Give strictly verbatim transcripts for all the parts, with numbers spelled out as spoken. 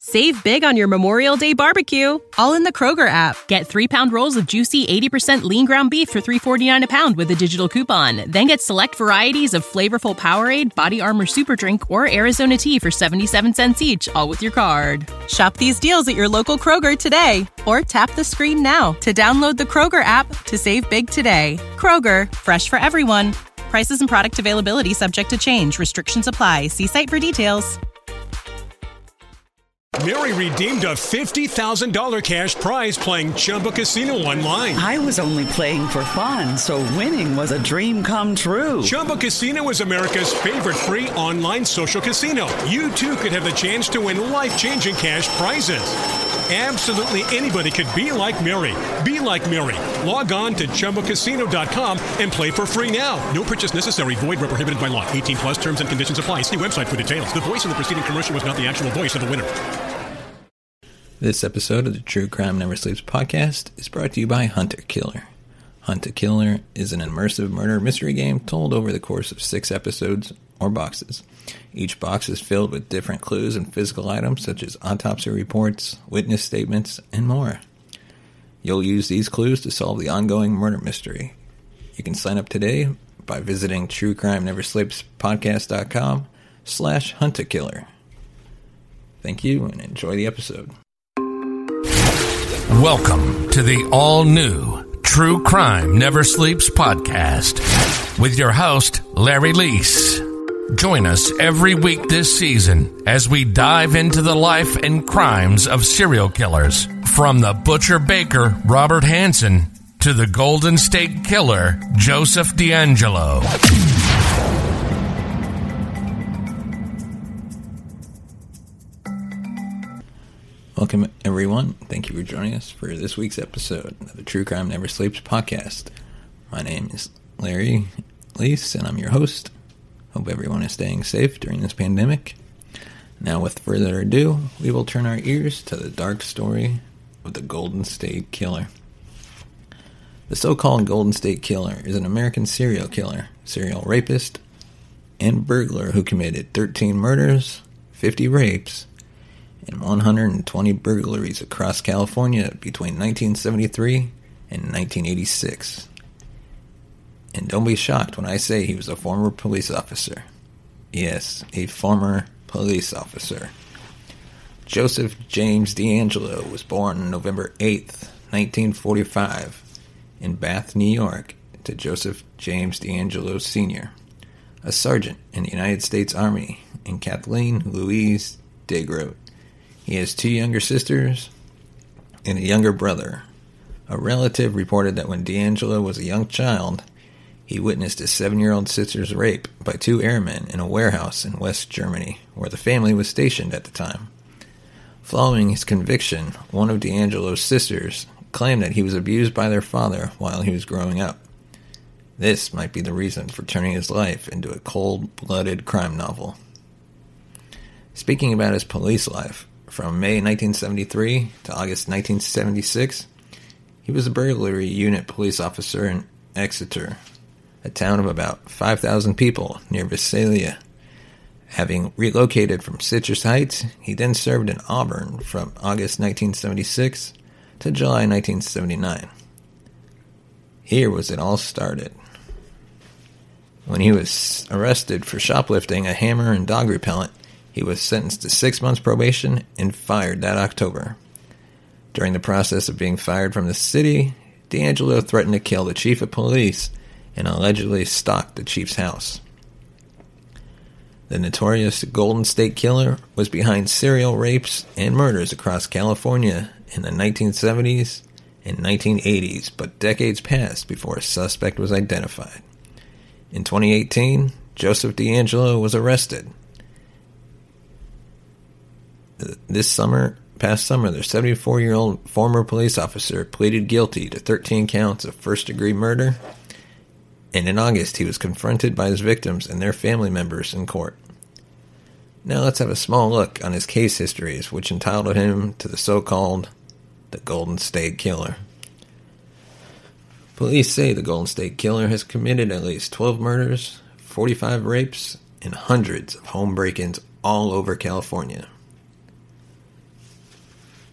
Save big on your Memorial Day barbecue, all in the Kroger app. Get three-pound rolls of juicy eighty percent lean ground beef for three dollars and forty-nine cents a pound with a digital coupon. Then get select varieties of flavorful Powerade, Body Armor Super Drink, or Arizona tea for seventy-seven cents each, all with your card. Shop these deals at your local Kroger today, or tap the screen now to download the Kroger app to save big today. Kroger, fresh for everyone. Prices and product availability subject to change. Restrictions apply. See site for details. Mary redeemed a fifty thousand dollars cash prize playing Chumba Casino online. I was only playing for fun, so winning was a dream come true. Chumba Casino is America's favorite free online social casino. You, too, could have the chance to win life-changing cash prizes. Absolutely anybody could be like Mary. Be like Mary. Log on to Chumba Casino dot com and play for free now. No purchase necessary. Void where prohibited by law. eighteen plus terms and conditions apply. See website for details. The voice of the preceding commercial was not the actual voice of the winner. This episode of the True Crime Never Sleeps podcast is brought to you by Hunter Killer. Hunter Killer is an immersive murder mystery game told over the course of six episodes or boxes. Each box is filled with different clues and physical items such as autopsy reports, witness statements, and more. You'll use these clues to solve the ongoing murder mystery. You can sign up today by visiting true crime never sleeps podcast dot com slash hunter killer. Thank you and enjoy the episode. Welcome to the all-new True Crime Never Sleeps podcast with your host, Larry Leese. Join us every week this season as we dive into the life and crimes of serial killers, from the butcher baker Robert Hansen to the Golden State Killer Joseph DeAngelo. Welcome, everyone. Thank you for joining us for this week's episode of the True Crime Never Sleeps podcast. My name is Larry Leese, and I'm your host. Hope everyone is staying safe during this pandemic. Now, with further ado, we will turn our ears to the dark story of the Golden State Killer. The so-called Golden State Killer is an American serial killer, serial rapist, and burglar who committed thirteen murders, fifty rapes, and one hundred twenty burglaries across California between nineteen seventy-three and nineteen eighty-six. And don't be shocked when I say he was a former police officer. Yes, a former police officer. Joseph James DeAngelo was born on November eighth, nineteen forty-five, in Bath, New York, to Joseph James DeAngelo Senior, a sergeant in the United States Army, and Kathleen Louise DeGroat. He has two younger sisters and a younger brother. A relative reported that when DeAngelo was a young child, he witnessed his seven-year-old sister's rape by two airmen in a warehouse in West Germany, where the family was stationed at the time. Following his conviction, one of DeAngelo's sisters claimed that he was abused by their father while he was growing up. This might be the reason for turning his life into a cold-blooded crime novel. Speaking about his police life, from May nineteen seventy-three to August nineteen seventy-six, he was a burglary unit police officer in Exeter, a town of about five thousand people near Visalia. Having relocated from Citrus Heights, he then served in Auburn from August nineteen seventy-six to July nineteen seventy-nine. Here was it all started. When he was arrested for shoplifting a hammer and dog repellent, he was sentenced to six months probation and fired that October. During the process of being fired from the city, DeAngelo threatened to kill the chief of police and allegedly stalked the chief's house. The notorious Golden State Killer was behind serial rapes and murders across California in the nineteen seventies and nineteen eighties, but decades passed before a suspect was identified. In twenty eighteen, Joseph DeAngelo was arrested. This summer, past summer, the seventy-four-year-old former police officer pleaded guilty to thirteen counts of first-degree murder, and in August he was confronted by his victims and their family members in court. Now let's have a small look on his case histories, which entitled him to the so-called the Golden State Killer. Police say the Golden State Killer has committed at least twelve murders, forty-five rapes, and hundreds of home break-ins all over California.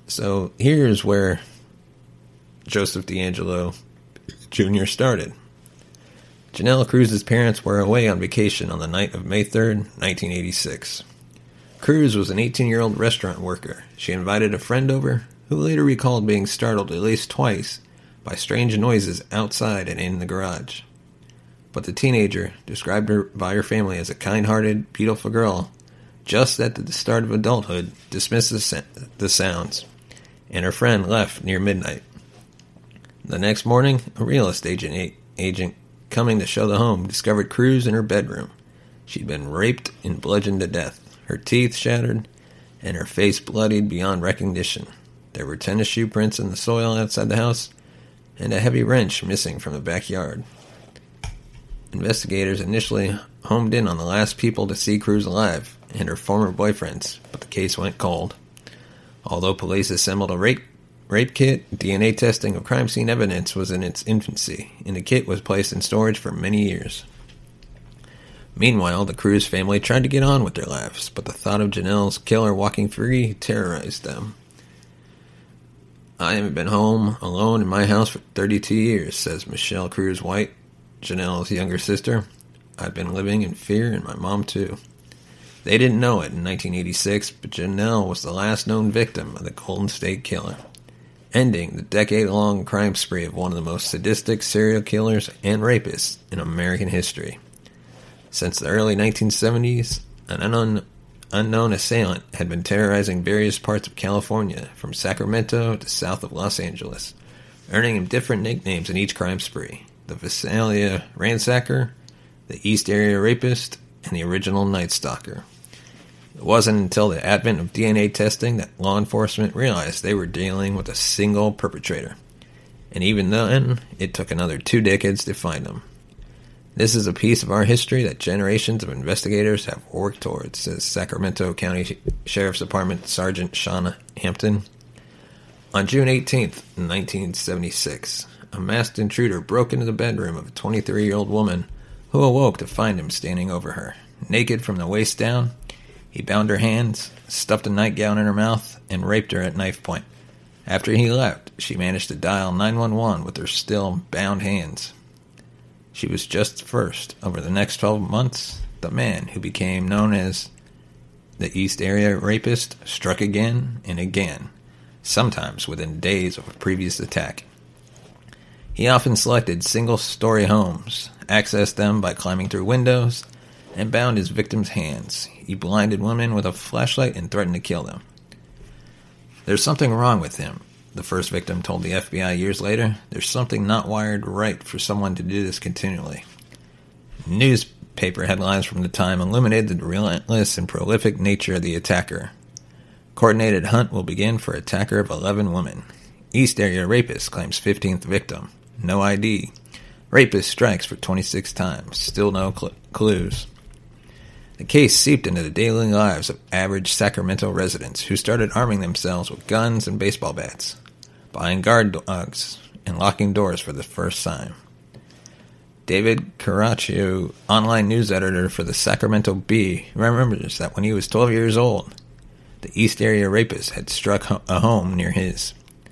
So here's where Joseph DeAngelo Junior started. Janelle Cruz's parents were away on vacation on the night of May third, nineteen eighty-six. Cruz was an eighteen-year-old restaurant worker. She invited a friend over, who later recalled being startled at least twice by strange noises outside and in the garage. But the teenager, described her by her family as a kind-hearted, beautiful girl, just at the start of adulthood, dismissed the, sa- the sounds, and her friend left near midnight. The next morning, a real estate agent, agent coming to show the home discovered Cruz in her bedroom. She'd been raped and bludgeoned to death, her teeth shattered, and her face bloodied beyond recognition. There were tennis shoe prints in the soil outside the house, and a heavy wrench missing from the backyard. Investigators initially homed in on the last people to see Cruz alive, and her former boyfriends, but the case went cold. Although police assembled a rape, rape kit, D N A testing of crime scene evidence was in its infancy, and the kit was placed in storage for many years. Meanwhile, the Cruz family tried to get on with their lives, but the thought of Janelle's killer walking free terrorized them. "I haven't been home alone in my house for thirty-two years, says Michelle Cruz White, Janelle's younger sister. "I've been living in fear, and my mom too." They didn't know it in nineteen eighty-six, but Janelle was the last known victim of the Golden State Killer, ending the decade-long crime spree of one of the most sadistic serial killers and rapists in American history. Since the early nineteen seventies, an unknown, unknown assailant had been terrorizing various parts of California, from Sacramento to south of Los Angeles, earning him different nicknames in each crime spree: the Visalia Ransacker, the East Area Rapist, and the Original Night Stalker. It wasn't until the advent of D N A testing that law enforcement realized they were dealing with a single perpetrator. And even then, it took another two decades to find him. "This is a piece of our history that generations of investigators have worked towards," says Sacramento County Sheriff's Department Sergeant Shauna Hampton. On June eighteenth, nineteen seventy-six, a masked intruder broke into the bedroom of a twenty-three-year-old woman who awoke to find him standing over her. Naked from the waist down, he bound her hands, stuffed a nightgown in her mouth, and raped her at knife point. After he left, she managed to dial nine one one with her still bound hands. She was just first. Over the next twelve months, the man who became known as the East Area Rapist struck again and again, sometimes within days of a previous attack. He often selected single-story homes, accessed them by climbing through windows, and bound his victims' hands. He blinded women with a flashlight and threatened to kill them. "There's something wrong with him," the first victim told the F B I years later. "There's something not wired right for someone to do this continually." Newspaper headlines from the time illuminated the relentless and prolific nature of the attacker. "Coordinated hunt will begin for attacker of eleven women. East Area Rapist claims fifteenth victim. No I D. Rapist strikes for twenty-six times. Still no cl- clues." The case seeped into the daily lives of average Sacramento residents who started arming themselves with guns and baseball bats, buying guard dogs, and locking doors for the first time. David Caraccio, online news editor for the Sacramento Bee, remembers that when he was twelve years old, the East Area Rapist had struck a home near his.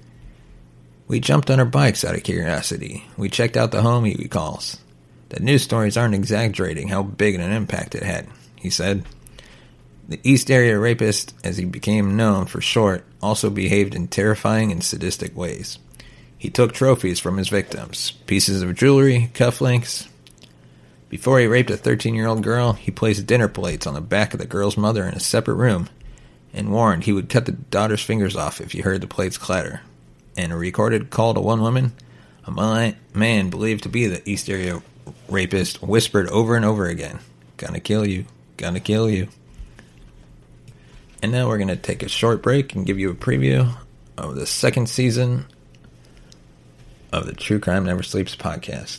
"We jumped on our bikes out of curiosity. We checked out the home," he recalls. "The news stories aren't exaggerating how big an impact it had," he said. The East Area Rapist, as he became known for short, also behaved in terrifying and sadistic ways. He took trophies from his victims, pieces of jewelry, cufflinks. Before he raped a thirteen-year-old girl, he placed dinner plates on the back of the girl's mother in a separate room and warned he would cut the daughter's fingers off if he heard the plates clatter. In a recorded call to one woman, a man believed to be the East Area Rapist whispered over and over again, "Gonna kill you, gonna kill you." And now we're going to take a short break and give you a preview of the second season of the True Crime Never Sleeps podcast.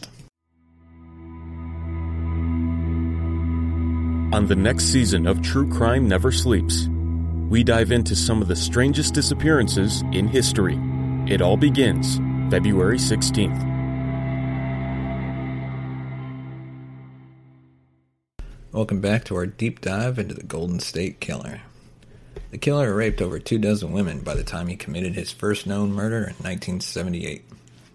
On the next season of True Crime Never Sleeps, we dive into some of the strangest disappearances in history. It all begins February sixteenth. Welcome back to our deep dive into the Golden State Killer. The killer raped over two dozen women by the time he committed his first known murder in nineteen seventy-eight.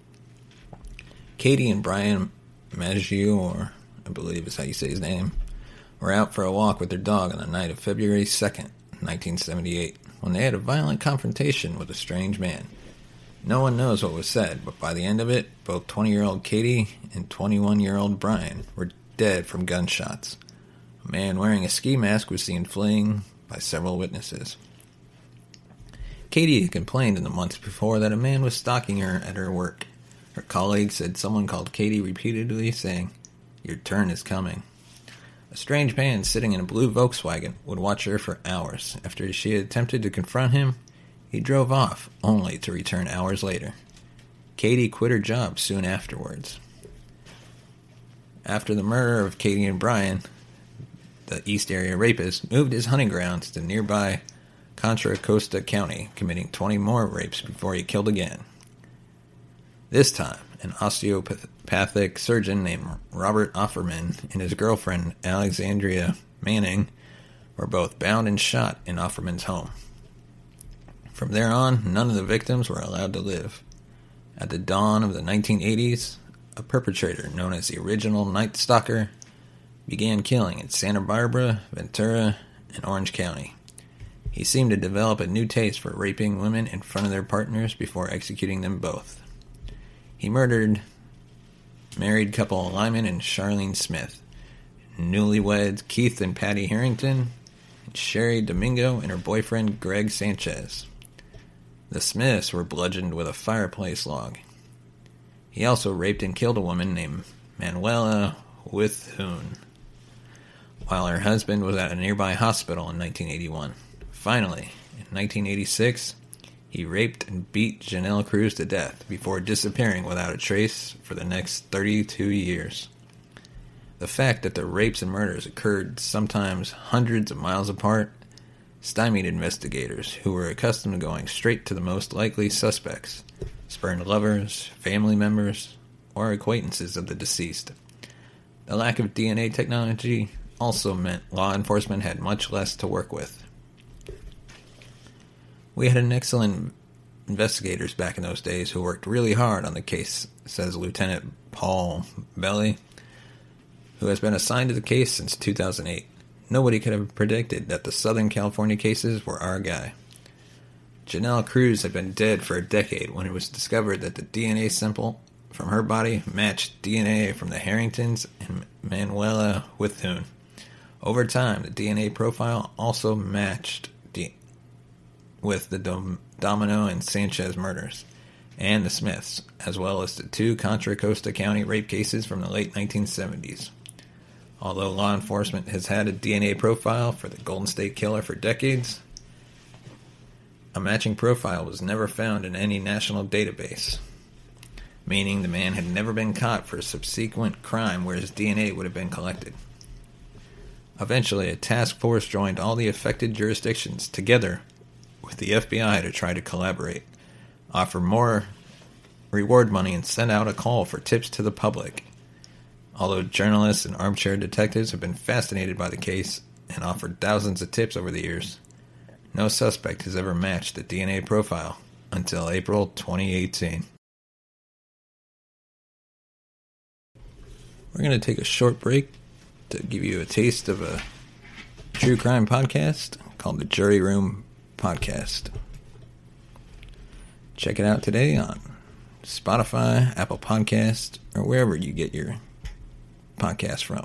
Katie and Brian Maggiore, I believe is how you say his name, were out for a walk with their dog on the night of February second, nineteen seventy-eight, when they had a violent confrontation with a strange man. No one knows what was said, but by the end of it, both twenty-year-old Katie and twenty-one-year-old Brian were dead from gunshots. A man wearing a ski mask was seen fleeing by several witnesses. Katie had complained in the months before that a man was stalking her at her work. Her colleagues said someone called Katie repeatedly, saying, "Your turn is coming." A strange man sitting in a blue Volkswagen would watch her for hours. After she had attempted to confront him, he drove off, only to return hours later. Katie quit her job soon afterwards. After the murder of Katie and Brian, the East Area rapist moved his hunting grounds to nearby Contra Costa County, committing twenty more rapes before he killed again. This time, an osteopathic surgeon named Robert Offerman and his girlfriend Alexandria Manning were both bound and shot in Offerman's home. From there on, none of the victims were allowed to live. At the dawn of the nineteen eighties, a perpetrator known as the original Night Stalker began killing in Santa Barbara, Ventura, and Orange County. He seemed to develop a new taste for raping women in front of their partners before executing them both. He murdered married couple Lyman and Charlene Smith, newlyweds Keith and Patty Harrington, and Sherry Domingo and her boyfriend Greg Sanchez. The Smiths were bludgeoned with a fireplace log. He also raped and killed a woman named Manuela Withhoon while her husband was at a nearby hospital in nineteen eighty-one. Finally, in nineteen eighty-six, he raped and beat Janelle Cruz to death before disappearing without a trace for the next thirty-two years. The fact that the rapes and murders occurred sometimes hundreds of miles apart stymied investigators who were accustomed to going straight to the most likely suspects, spurned lovers, family members, or acquaintances of the deceased. The lack of D N A technology also meant law enforcement had much less to work with. We had an excellent investigators back in those days who worked really hard on the case, says Lieutenant Paul Belly, who has been assigned to the case since two thousand eight. Nobody could have predicted that the Southern California cases were our guy. Janelle Cruz had been dead for a decade when it was discovered that the D N A sample from her body matched D N A from the Harringtons and Manuela Withhoon. Over time, the D N A profile also matched D- with the Dom- Domino and Sanchez murders, and the Smiths, as well as the two Contra Costa County rape cases from the late nineteen seventies. Although law enforcement has had a D N A profile for the Golden State Killer for decades, a matching profile was never found in any national database, meaning the man had never been caught for a subsequent crime where his D N A would have been collected. Eventually, a task force joined all the affected jurisdictions together with the F B I to try to collaborate, offer more reward money, and send out a call for tips to the public. Although journalists and armchair detectives have been fascinated by the case and offered thousands of tips over the years, no suspect has ever matched the D N A profile until April twenty eighteen. We're going to take a short break to give you a taste of a true crime podcast called the Jury Room Podcast. Check it out today on Spotify, Apple Podcasts, or wherever you get your podcast from.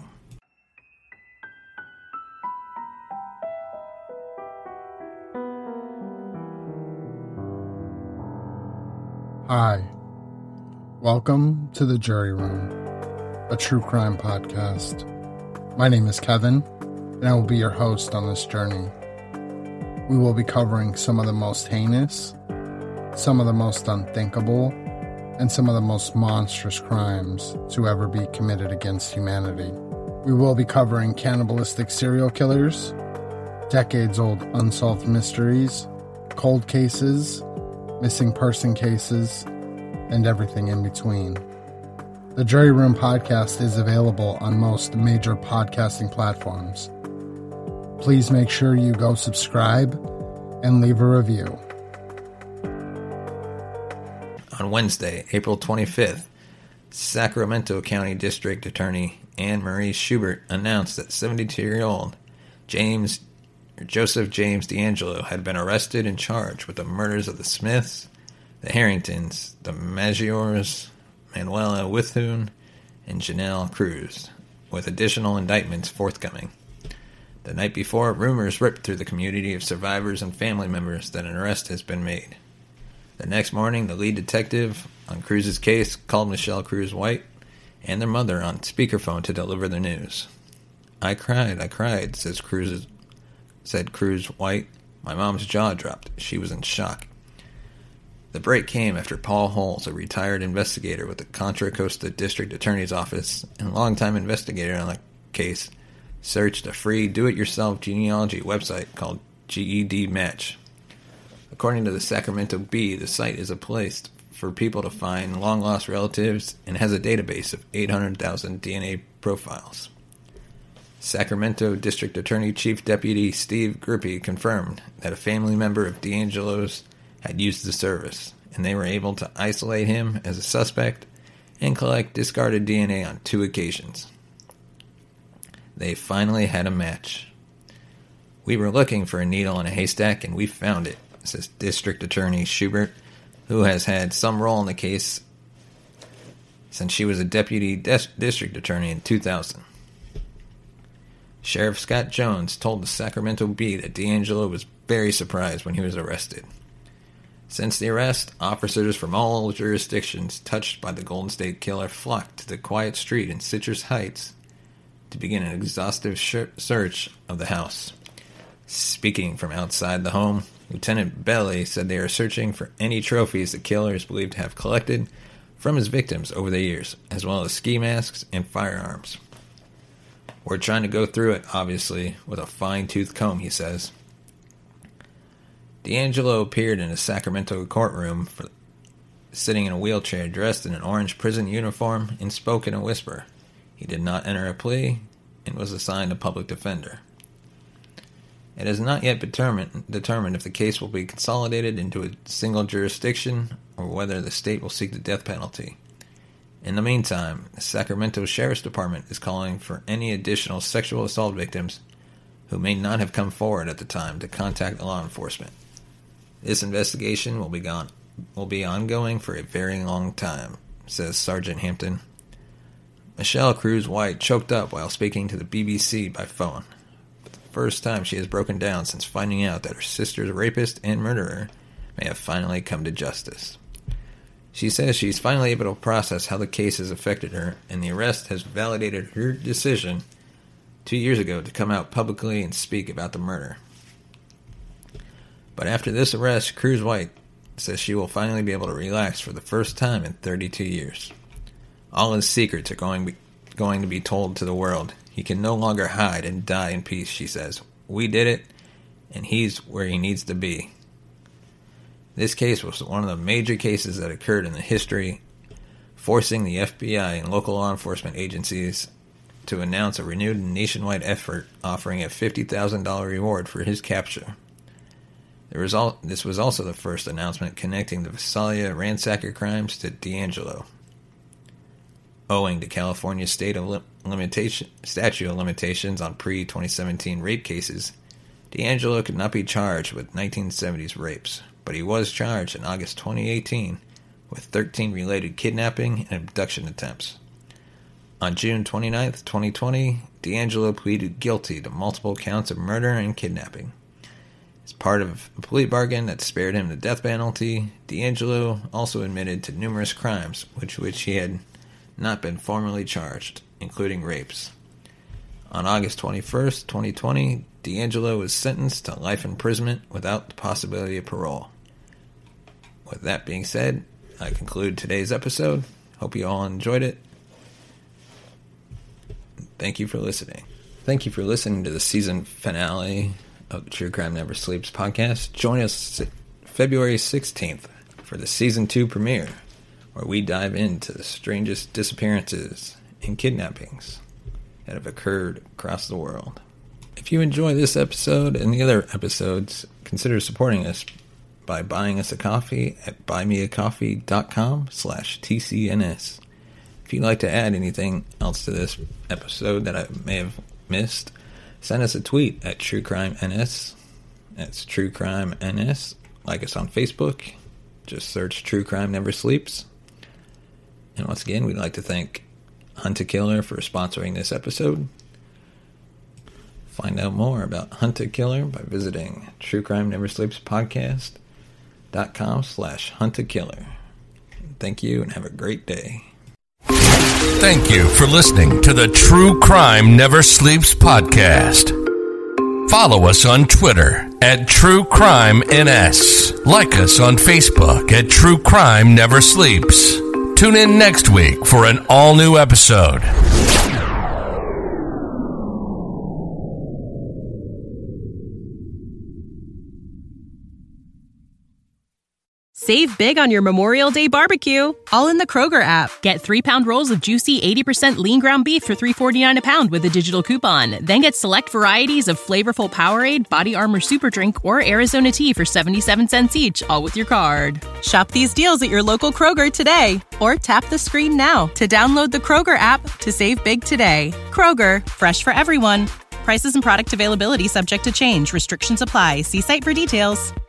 Hi, welcome to the Jury Room, a true crime podcast. My name is Kevin, and I will be your host on this journey. We will be covering some of the most heinous, some of the most unthinkable, and some of the most monstrous crimes to ever be committed against humanity. We will be covering cannibalistic serial killers, decades-old unsolved mysteries, cold cases, missing person cases, and everything in between. The Jury Room Podcast is available on most major podcasting platforms. Please make sure you go subscribe and leave a review. On Wednesday, April twenty-fifth, Sacramento County District Attorney Anne Marie Schubert announced that seventy-two-year-old James or Joseph James DeAngelo had been arrested and charged with the murders of the Smiths, the Harringtons, the Maggiores, Manuela Withun, and Janelle Cruz, with additional indictments forthcoming. The night before, rumors ripped through the community of survivors and family members that an arrest has been made. The next morning, the lead detective on Cruz's case called Michelle Cruz White and their mother on speakerphone to deliver the news. I cried, I cried, says Cruz, said Cruz White. My mom's jaw dropped. She was in shock. The break came after Paul Holes, a retired investigator with the Contra Costa District Attorney's Office and longtime investigator on the case, searched a free do-it-yourself genealogy website called G E D Match. According to the Sacramento Bee, the site is a place for people to find long-lost relatives and has a database of eight hundred thousand D N A profiles. Sacramento District Attorney Chief Deputy Steve Grippy confirmed that a family member of DeAngelo's had used the service, and they were able to isolate him as a suspect and collect discarded D N A on two occasions. They finally had a match. We were looking for a needle in a haystack, and we found it, says District Attorney Schubert, who has had some role in the case since she was a deputy des- district attorney in two thousand. Sheriff Scott Jones told the Sacramento Bee that DeAngelo was very surprised when he was arrested. Since the arrest, officers from all jurisdictions touched by the Golden State Killer flocked to the quiet street in Citrus Heights to begin an exhaustive sh- search of the house. Speaking from outside the home, Lieutenant Belly said they are searching for any trophies the killer is believed to have collected from his victims over the years, as well as ski masks and firearms. We're trying to go through it, obviously, with a fine-tooth comb, he says. DeAngelo appeared in a Sacramento courtroom for, sitting in a wheelchair dressed in an orange prison uniform and spoke in a whisper. He did not enter a plea and was assigned a public defender. It is not yet determined, determined if the case will be consolidated into a single jurisdiction or whether the state will seek the death penalty. In the meantime, the Sacramento Sheriff's Department is calling for any additional sexual assault victims who may not have come forward at the time to contact law enforcement. This investigation will be gone, will be ongoing for a very long time, says Sergeant Hampton. Michelle Cruz White choked up while speaking to the B B C by phone. For the first time she has broken down since finding out that her sister's rapist and murderer may have finally come to justice. She says she's finally able to process how the case has affected her, and the arrest has validated her decision two years ago to come out publicly and speak about the murder. But after this arrest, Cruz White says she will finally be able to relax for the first time in thirty-two years. All his secrets are going, be, going to be told to the world. He can no longer hide and die in peace, she says. We did it, and he's where he needs to be. This case was one of the major cases that occurred in the history, forcing the F B I and local law enforcement agencies to announce a renewed nationwide effort offering a fifty thousand dollars reward for his capture. The result, this was also the first announcement connecting the Visalia ransacker crimes to DeAngelo. Owing to California's state of limitation, statute of limitations on pre-twenty seventeen rape cases, DeAngelo could not be charged with nineteen seventies rapes, but he was charged in August twenty eighteen with thirteen related kidnapping and abduction attempts. On June twenty-ninth, twenty twenty, DeAngelo pleaded guilty to multiple counts of murder and kidnapping. As part of a plea bargain that spared him the death penalty, DeAngelo also admitted to numerous crimes with which he had not been formally charged, including rapes. On August twenty-first, twenty twenty, DeAngelo was sentenced to life imprisonment without the possibility of parole. With that being said, I conclude today's episode. Hope you all enjoyed it. Thank you for listening. Thank you for listening to the season finale of the True Crime Never Sleeps podcast. Join us February sixteenth for the season two premiere, where we dive into the strangest disappearances and kidnappings that have occurred across the world. If you enjoy this episode and the other episodes, consider consider supporting us by buying us a coffee at buymeacoffee.com slash TCNS. If you'd like to add anything else to this episode that I may have missed, send us a tweet at TrueCrimeNS. That's TrueCrimeNS. Like us on Facebook. Just search True Crime Never Sleeps. And once again, we'd like to thank Hunt a Killer for sponsoring this episode. Find out more about Hunt a Killer by visiting True Crime Never Sleeps Podcast dot com slash Hunt a Killer. Thank you and have a great day. Thank you for listening to the True Crime Never Sleeps podcast. Follow us on Twitter at True Crime N S. Like us on Facebook at True Crime Never Sleeps. Tune in next week for an all-new episode. Save big on your Memorial Day barbecue, all in the Kroger app. Get three-pound rolls of juicy eighty percent lean ground beef for three forty-nine a pound with a digital coupon. Then get select varieties of flavorful Powerade, Body Armor Super Drink, or Arizona tea for seventy-seven cents each, all with your card. Shop these deals at your local Kroger today, or tap the screen now to download the Kroger app to save big today. Kroger, fresh for everyone. Prices and product availability subject to change. Restrictions apply. See site for details.